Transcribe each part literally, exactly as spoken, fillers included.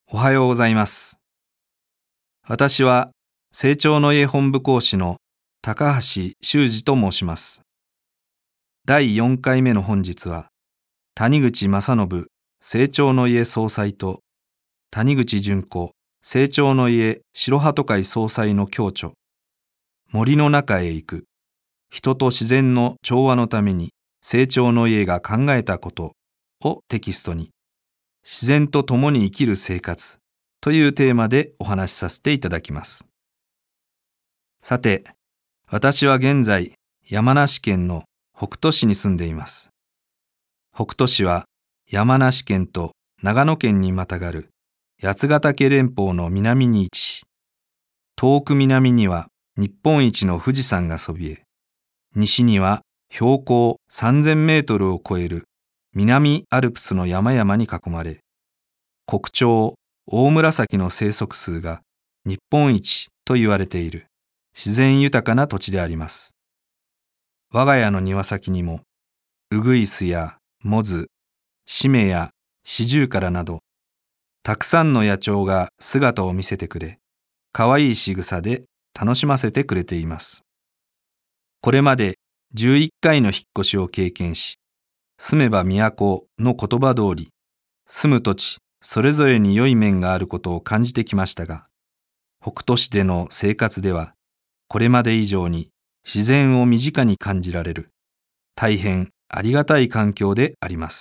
おはようございます。私は成長の家本部講師の高橋修司と申します。だいよんかいめの本日は、谷口正信成長の家総裁と谷口純子成長の家白鳩会総裁の共著、森の中へ行く、人と自然の調和のために成長の家が考えたことをテキストに、自然と共に生きる生活というテーマでお話しさせていただきます。さて、私は現在山梨県の北杜市に住んでいます。北杜市は山梨県と長野県にまたがる八ヶ岳連峰の南に位置し、遠く南には日本一の富士山がそびえ、西には標高さんぜんメートルを超える南アルプスの山々に囲まれ、国鳥オオムラサキの生息数が日本一と言われている自然豊かな土地であります。我が家の庭先にもウグイスやモズ、シメやシジュウカラなどたくさんの野鳥が姿を見せてくれ、かわいい仕草で楽しませてくれています。これまでじゅういっかいの引っ越しを経験し、住めば都の言葉通り、住む土地それぞれに良い面があることを感じてきましたが、北杜市での生活では、これまで以上に自然を身近に感じられる、大変ありがたい環境であります。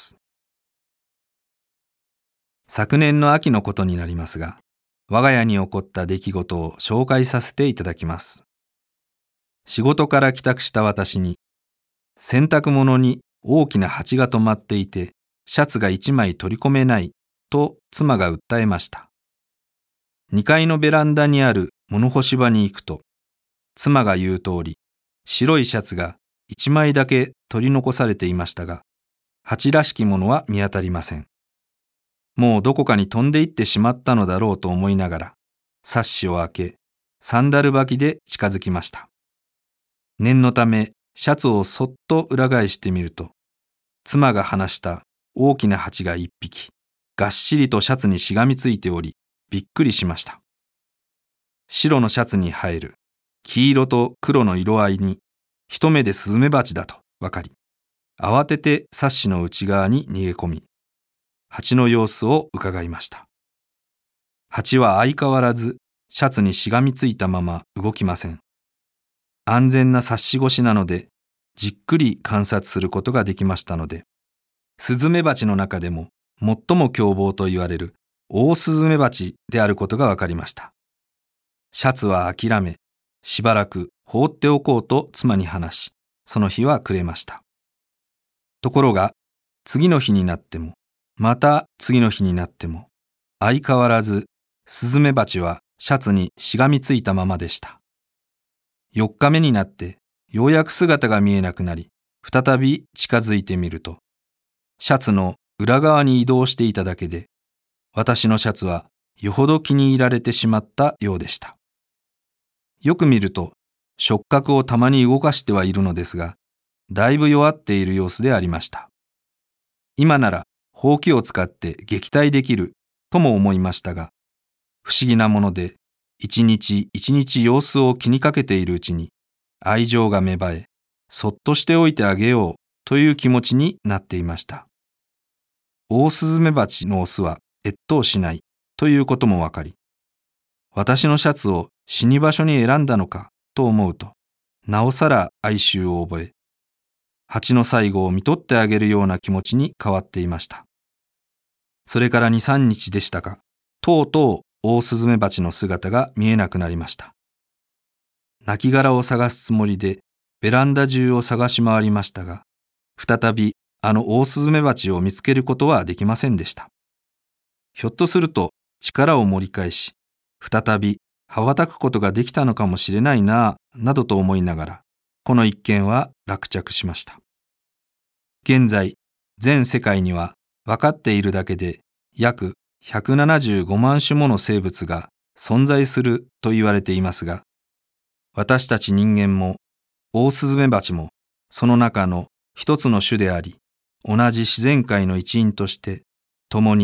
昨年の秋のことになりますが、我が家に起こった出来事を紹介させていただきます。仕事から帰宅した私に、洗濯物に大きな蜂が止まっていて、シャツが一枚取り込めないと妻が訴えました。にかいのベランダにある物干し場に行くと、妻が言う通り、白いシャツが一枚だけ取り残されていましたが、蜂らしきものは見当たりません。もうどこかに飛んで行ってしまったのだろうと思いながら、サッシを開け、サンダル履きで近づきました。念のため、シャツをそっと裏返してみると、妻が放した大きな蜂が一匹、がっしりとシャツにしがみついており、びっくりしました。白のシャツに映える黄色と黒の色合いに、一目でスズメバチだと分かり、慌ててサッシの内側に逃げ込み、蜂の様子を伺いました。蜂は相変わらずシャツにしがみついたまま動きません。安全なサッシ越しなので、じっくり観察することができましたので、スズメバチの中でも最も凶暴と言われるオオスズメバチであることが分かりました。シャツは諦め、しばらく放っておこうと妻に話し、その日は暮れました。ところが、次の日になっても、また次の日になっても、相変わらずスズメバチはシャツにしがみついたままでした。よっかめになって、ようやく姿が見えなくなり、再び近づいてみると、シャツの裏側に移動していただけで、私のシャツはよほど気に入られてしまったようでした。よく見ると、触覚をたまに動かしてはいるのですが、だいぶ弱っている様子でありました。今なら、ほうきを使って撃退できるとも思いましたが、不思議なもので、一日一日様子を気にかけているうちに、愛情が芽生え、そっとしておいてあげようという気持ちになっていました。オオスズメバチのオスは越冬しないということもわかり、私のシャツを死に場所に選んだのかと思うと、なおさら哀愁を覚え、蜂の最後を見とってあげるような気持ちに変わっていました。それからに、さんにちでしたか、とうとうオオスズメバチの姿が見えなくなりました。亡骸を探すつもりでベランダ中を探し回りましたが、再びあのオオスズメバチを見つけることはできませんでした。ひょっとすると力を盛り返し、再び羽ばたくことができたのかもしれないなぁ、などと思いながら、この一件は落着しました。現在、全世界には分かっているだけで約ひゃくななじゅうごまんしゅもの生物が存在すると言われていますが、私たち人間もオオスズメバチもその中の一つの種であり、同じ自然界の一員として共に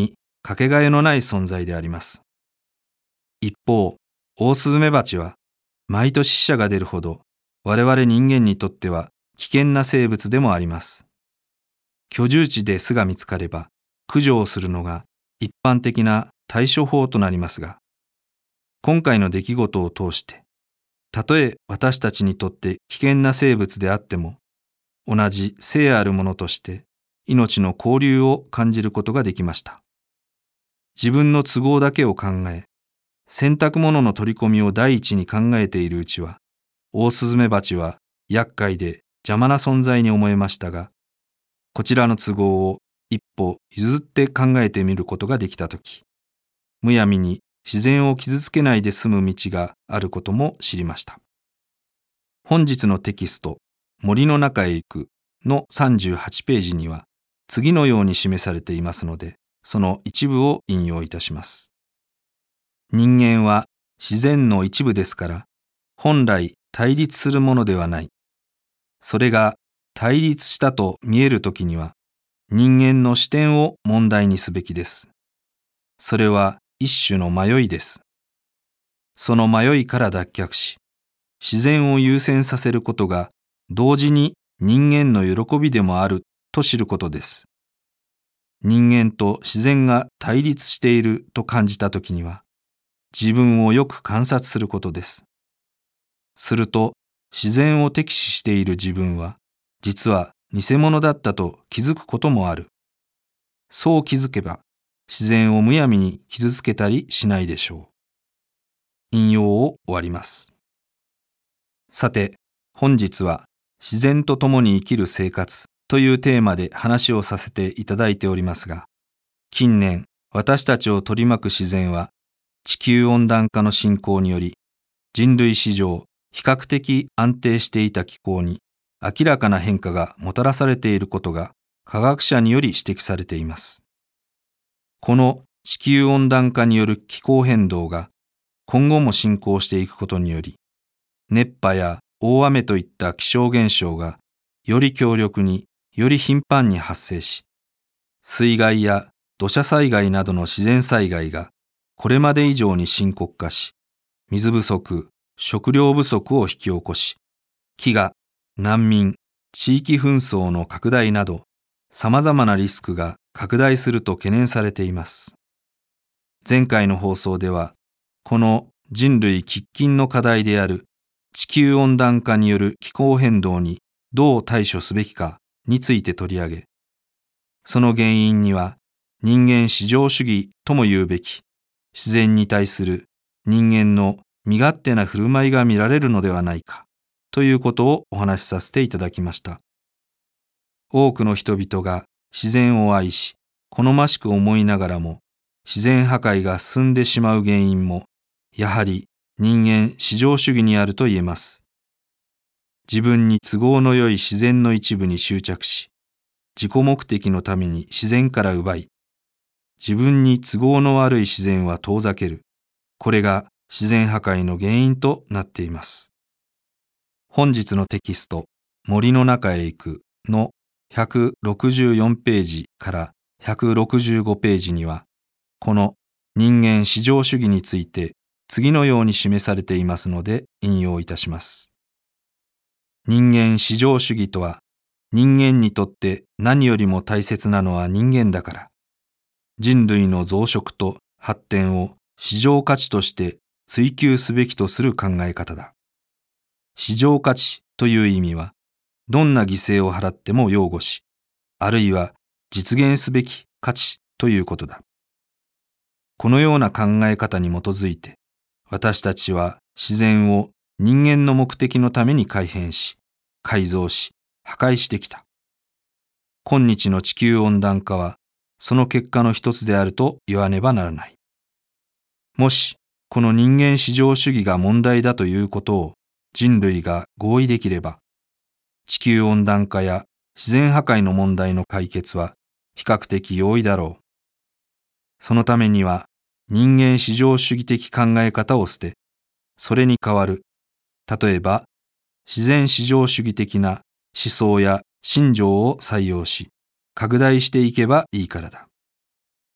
かけがえのない存在であります。一方、オオスズメバチは毎年死者が出るほど我々人間にとっては危険な生物でもあります。居住地で巣が見つかれば駆除をするのが一般的な対処法となりますが、今回の出来事を通して、たとえ私たちにとって危険な生物であっても、同じ生あるものとして命の交流を感じることができました。自分の都合だけを考え、洗濯物の取り込みを第一に考えているうちは、オオスズメバチは厄介で邪魔な存在に思えましたが、こちらの都合を一歩譲って考えてみることができたとき、むやみに自然を傷つけないで済む道があることも知りました。本日のテキスト、森の中へ行くのさんじゅうはちページには、次のように示されていますので、その一部を引用いたします。人間は自然の一部ですから、本来対立するものではない。それが対立したと見えるときには、人間の視点を問題にすべきです。それは一種の迷いです。その迷いから脱却し、自然を優先させることが同時に人間の喜びでもあると知ることです。人間と自然が対立していると感じたときには、自分をよく観察することです。すると、自然を敵視している自分は、実は偽物だったと気づくこともある。そう気づけば、自然をむやみに傷つけたりしないでしょう。引用を終わります。さて、本日は自然と共に生きる生活というテーマで話をさせていただいておりますが、近年私たちを取り巻く自然は地球温暖化の進行により、人類史上比較的安定していた気候に明らかな変化がもたらされていることが科学者により指摘されています。この地球温暖化による気候変動が今後も進行していくことにより、熱波や大雨といった気象現象がより強力により頻繁に発生し、水害や土砂災害などの自然災害がこれまで以上に深刻化し、水不足、食料不足を引き起こし、飢餓、難民、地域紛争の拡大など、様々なリスクが拡大すると懸念されています。前回の放送では、この人類喫緊の課題である地球温暖化による気候変動にどう対処すべきかについて取り上げ、その原因には人間至上主義とも言うべき自然に対する人間の身勝手な振る舞いが見られるのではないかということをお話しさせていただきました。多くの人々が自然を愛し、好ましく思いながらも自然破壊が進んでしまう原因もやはり人間至上主義にあると言えます。自分に都合の良い自然の一部に執着し、自己目的のために自然から奪い、自分に都合の悪い自然は遠ざける。これが自然破壊の原因となっています。本日のテキスト、森の中へ行くのひゃくろくじゅうよんページからひゃくろくじゅうごページには、この人間至上主義について次のように示されていますので引用いたします。人間至上主義とは、人間にとって何よりも大切なのは人間だから、人類の増殖と発展を至上価値として追求すべきとする考え方だ。至上価値という意味は、どんな犠牲を払っても擁護し、あるいは実現すべき価値ということだ。このような考え方に基づいて、私たちは自然を人間の目的のために改変し、改造し、破壊してきた。今日の地球温暖化は、その結果の一つであると言わねばならない。もし、この人間至上主義が問題だということを人類が合意できれば、地球温暖化や自然破壊の問題の解決は比較的容易だろう。そのためには人間至上主義的考え方を捨て、それに代わる、例えば自然至上主義的な思想や信条を採用し、拡大していけばいいからだ。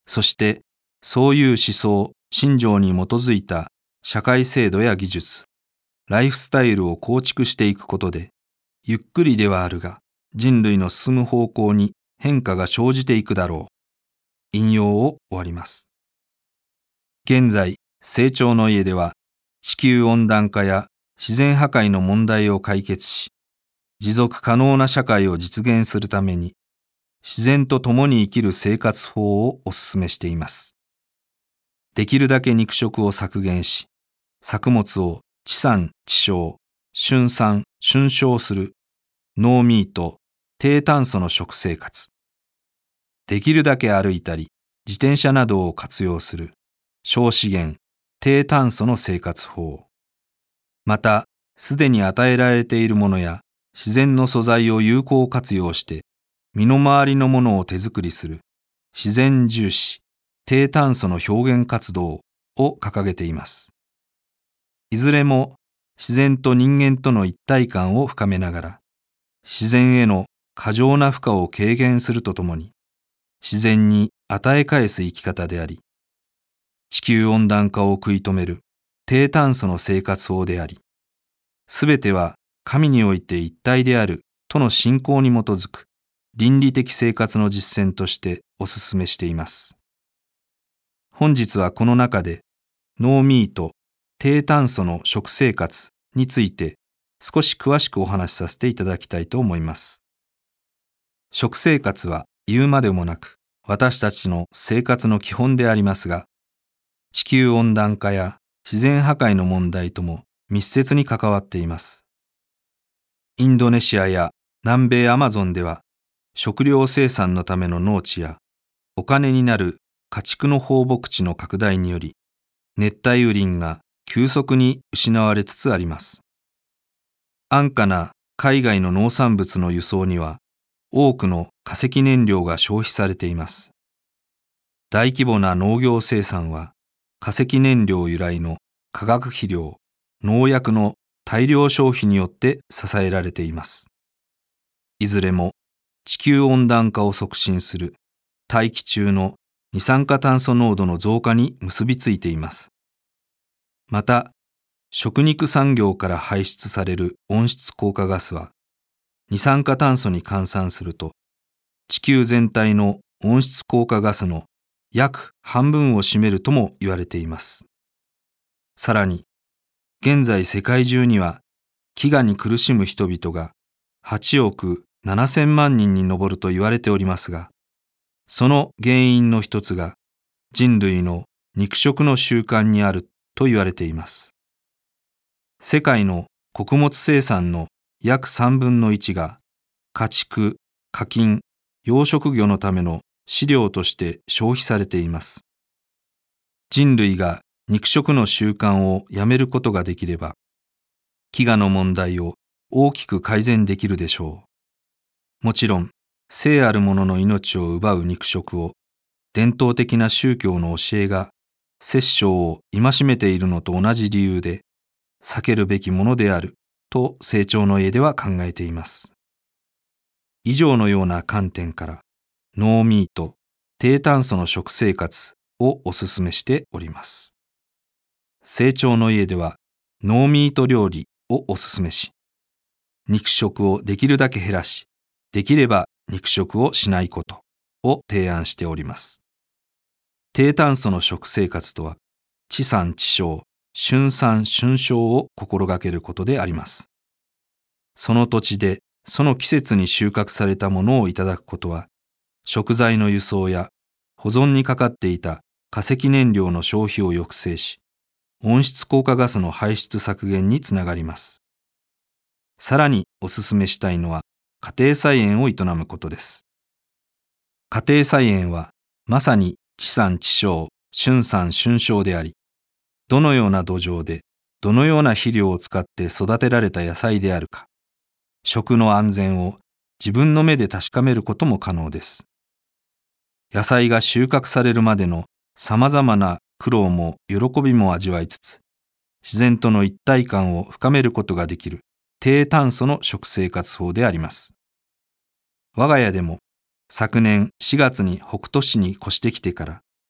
そしてそういう思想、信条に基づいた社会制度や技術、ライフスタイルを構築していくことで、ゆっくりではあるが人類の進む方向に変化が生じていくだろう。引用を終わります。現在、成長の家では地球温暖化や自然破壊の問題を解決し、持続可能な社会を実現するために、自然と共に生きる生活法をお勧めしています。できるだけ肉食を削減し、作物を地産地消、春産春消するノーミート、低炭素の食生活。できるだけ歩いたり、自転車などを活用する小資源、低炭素の生活法。また、すでに与えられているものや自然の素材を有効活用して、身の回りのものを手作りする自然重視、低炭素の表現活動を掲げています。いずれも自然と人間との一体感を深めながら、自然への過剰な負荷を軽減するとともに、自然に与え返す生き方であり、地球温暖化を食い止める低炭素の生活法であり、すべては神において一体であるとの信仰に基づく倫理的生活の実践としてお勧めしています。本日はこの中でノーミート、低炭素の食生活について少し詳しくお話しさせていただきたいと思います。食生活は言うまでもなく私たちの生活の基本でありますが、地球温暖化や自然破壊の問題とも密接に関わっています。インドネシアや南米アマゾンでは、食料生産のための農地やお金になる家畜の放牧地の拡大により、熱帯雨林が急速に失われつつあります。安価な海外の農産物の輸送には、多くの化石燃料が消費されています。大規模な農業生産は、化石燃料由来の化学肥料、農薬の大量消費によって支えられています。いずれも地球温暖化を促進する大気中の二酸化炭素濃度の増加に結びついています。また、食肉産業から排出される温室効果ガスは、二酸化炭素に換算すると、地球全体の温室効果ガスの約半分を占めるとも言われています。さらに、現在世界中には飢餓に苦しむ人々がはちおくななせんまんにんに上ると言われておりますが、その原因の一つが人類の肉食の習慣にあると言われています。世界の穀物生産の約さんぶんのいちが家畜、家禽、養殖魚のための飼料として消費されています。人類が肉食の習慣をやめることができれば、飢餓の問題を大きく改善できるでしょう。もちろん、生ある者の命を奪う肉食を、伝統的な宗教の教えが殺生を戒めているのと同じ理由で、避けるべきものであると成長の家では考えています。以上のような観点から、ノーミート、低炭素の食生活をお勧めしております。成長の家ではノーミート料理をお勧めし、肉食をできるだけ減らし、できれば肉食をしないことを提案しております。低炭素の食生活とは、地産地消、春産春消を心がけることであります。その土地でその季節に収穫されたものをいただくことは、食材の輸送や保存にかかっていた化石燃料の消費を抑制し、温室効果ガスの排出削減につながります。さらにお勧めしたいのは、家庭菜園を営むことです。家庭菜園はまさに地産地消、春産春消であり、どのような土壌で、どのような肥料を使って育てられた野菜であるか、食の安全を自分の目で確かめることも可能です。野菜が収穫されるまでのさまざまな苦労も喜びも味わいつつ、自然との一体感を深めることができる低炭素の食生活法であります。我が家でも昨年しがつに北杜市に越してきてから、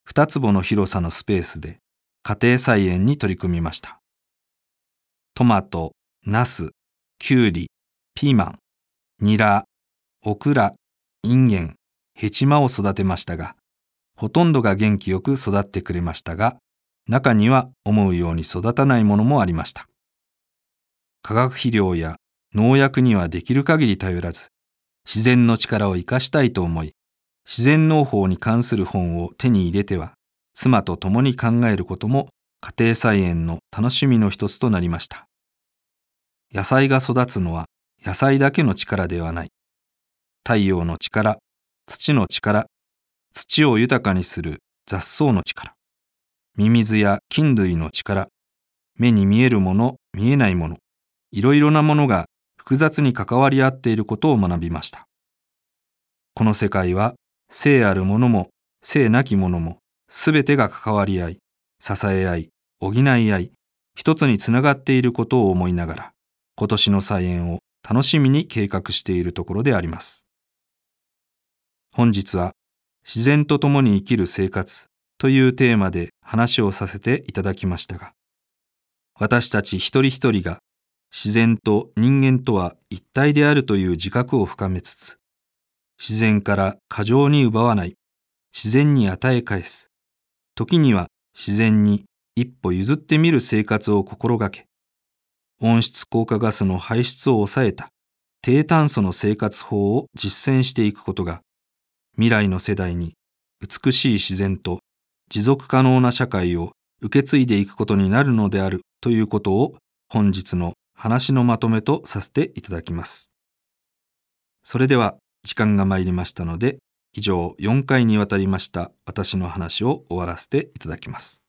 二坪の広さのスペースで家庭菜園に取り組みました。トマト、ナス、キュウリ、ピーマン、ニラ、オクラ、インゲン、ヘチマを育てましたが、ほとんどが元気よく育ってくれましたが、中には思うように育たないものもありました。化学肥料や農薬にはできる限り頼らず、自然の力を生かしたいと思い、自然農法に関する本を手に入れては、妻と共に考えることも家庭菜園の楽しみの一つとなりました。野菜が育つのは野菜だけの力ではない。太陽の力、土の力、土を豊かにする雑草の力、ミミズや菌類の力、目に見えるもの、見えないもの、いろいろなものが複雑に関わり合っていることを学びました。この世界は生あるものも生なきものもすべてが関わり合い、支え合い、補い合い、一つにつながっていることを思いながら、今年の菜園を楽しみに計画しているところであります。本日は自然と共に生きる生活というテーマで話をさせていただきましたが、私たち一人一人が自然と人間とは一体であるという自覚を深めつつ、自然から過剰に奪わない、自然に与え返す、時には自然に一歩譲ってみる生活を心がけ、温室効果ガスの排出を抑えた低炭素の生活法を実践していくことが、未来の世代に美しい自然と持続可能な社会を受け継いでいくことになるのであるということを本日の話のまとめとさせていただきます。それでは時間が参りましたので、以上よんかいにわたりました私の話を終わらせていただきます。